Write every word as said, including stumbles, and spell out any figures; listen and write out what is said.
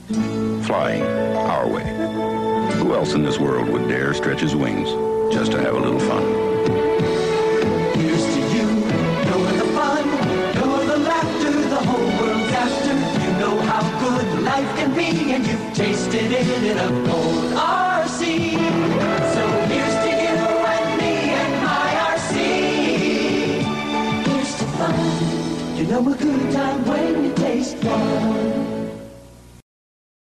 Flying our way. Who else in this world would dare stretch his wings just to have a little fun? Here's to you, you're the fun, you're the laughter, the whole world's after. You know how good life can be, and you've tasted it in a gold R C. So here's to you and me and my R C. Here's to fun, you know a good time when you taste fun.